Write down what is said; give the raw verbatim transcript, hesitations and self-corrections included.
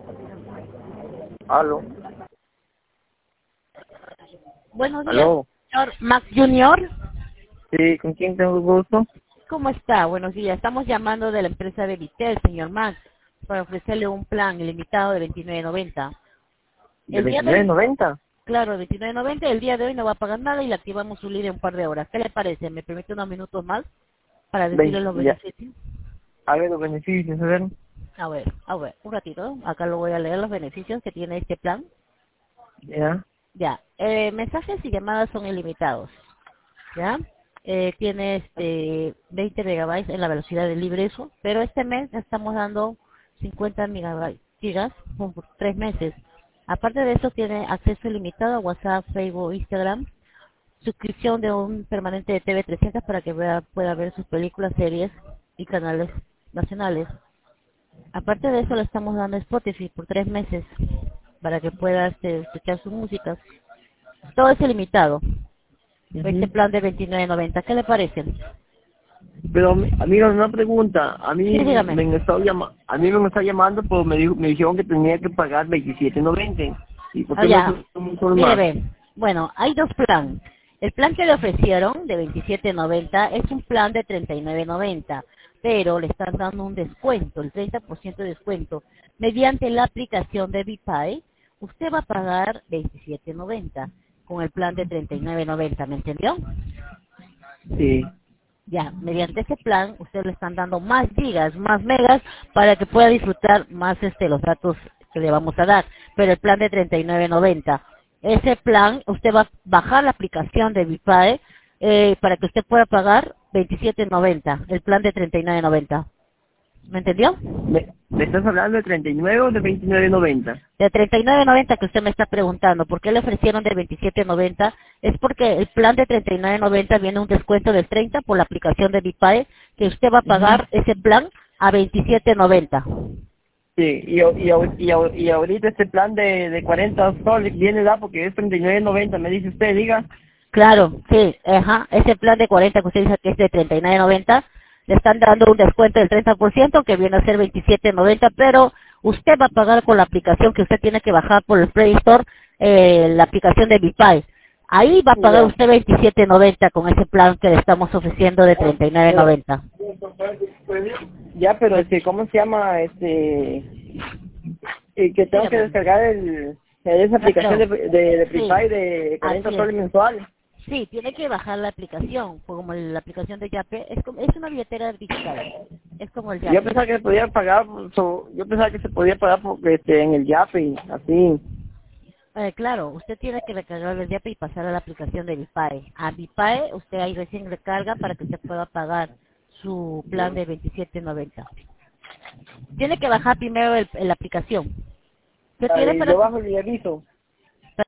Aló. Buenos días, Aló. señor Max Junior. Sí, ¿con quién tengo el gusto? ¿Cómo está? Buenos días. Estamos llamando de la empresa de Vitel, señor Max, para ofrecerle un plan ilimitado de veintinueve noventa. ¿De El día de veintinueve hoy, noventa? claro, veintinueve noventa, el día de hoy no va a pagar nada y le activamos su línea en un par de horas. ¿Qué le parece? ¿Me permite unos minutos más para decirle veinte, los ya. beneficios? A ver los beneficios, a ver. A ver, a ver, un ratito. Acá lo voy a leer los beneficios que tiene este plan. Ya. Ya, eh, mensajes y llamadas son ilimitados. ¿Ya? Eh, tiene este veinte megabytes en la velocidad de libre uso, pero este mes estamos dando cincuenta megabytes, gigas por por tres meses. Aparte de eso, tiene acceso ilimitado a WhatsApp, Facebook, Instagram, suscripción de un permanente de T V trescientos para que vea- pueda ver sus películas, series y canales nacionales. Aparte de eso, le estamos dando Spotify por tres meses para que pueda este, escuchar su música. Todo es ilimitado. Este Ujú. plan de veintinueve noventa, ¿qué le parece? Pero, amigo, una pregunta. A Sí, mí dígame. me han estado llama a mí me está llamando, pues me, dijo, me dijeron que tenía que pagar veintisiete noventa. ¿Y por Ah, qué me ya. subió un solo Mire, más? ve. Bueno, hay dos planes. El plan que le ofrecieron de veintisiete noventa es un plan de treinta y nueve noventa, pero le están dando un descuento, el treinta por ciento de descuento. Mediante la aplicación de VPay, usted va a pagar veintisiete noventa con el plan de treinta y nueve noventa, ¿me entendió? Sí. Ya, mediante ese plan, usted le están dando más gigas, más megas, para que pueda disfrutar más este los datos que le vamos a dar. Pero el plan de treinta y nueve noventa, ese plan, usted va a bajar la aplicación de Vipae eh, para que usted pueda pagar veintisiete noventa, el plan de treinta y nueve noventa. ¿Me entendió? ¿Me, me estás hablando de treinta y nueve o de veintinueve noventa? De treinta y nueve noventa que usted me está preguntando, ¿por qué le ofrecieron de veintisiete noventa? Es porque el plan de treinta y nueve noventa viene un descuento del treinta por la aplicación de Vipae, que usted va a Ujú. pagar ese plan a veintisiete noventa. Sí, y, a- y, a- y, a- y ahorita este plan de, de cuarenta soles viene da porque es treinta y nueve noventa, me dice usted, diga. Claro, sí, ajá, ese plan de cuarenta que usted dice que es de treinta y nueve noventa, le están dando un descuento del treinta por ciento que viene a ser veintisiete noventa, pero usted va a pagar con la aplicación que usted tiene que bajar por el Play Store, eh, la aplicación de Bipay. Ahí va a pagar Ya. usted veintisiete noventa con ese plan que le estamos ofreciendo de treinta y nueve Pero, noventa. ya, pero este, ¿cómo se llama? Este, eh, que tengo que Dígame. descargar el, esa aplicación de, Claro, de, de sí, Prepay de cuarenta así es. soles mensuales. Sí, tiene que bajar la aplicación, como la aplicación de Yape, es, como, es una billetera digital, es como el Yo Yape. pensaba que se podía pagar, so- yo pensaba que se podía pagar por, este, en el Yape, así. Eh, claro, usted tiene que recargar el Yape y pasar a la aplicación de Vipae. A Vipae usted ahí recién recarga para que usted pueda pagar su plan de veintisiete noventa. Tiene que bajar primero el, la aplicación. ¿Usted A tiene ver, para yo bajo y le aviso.